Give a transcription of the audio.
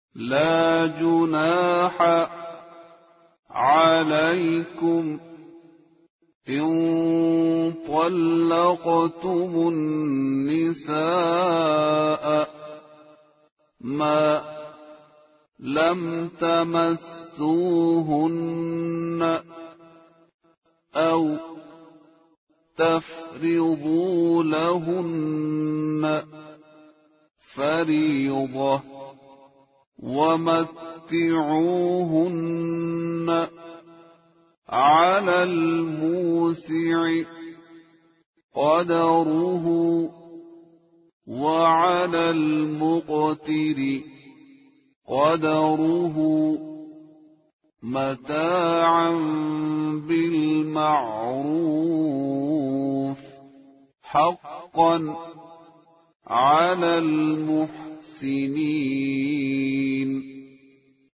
لا جناح عليكم إن طلقتم النساء ما لم تمسوهن أو تفرضوا لهن فريضة ومتعوهن على الموسع قدره وعلى المقتر قدره متاعا بالمعروف حقا على المحسنين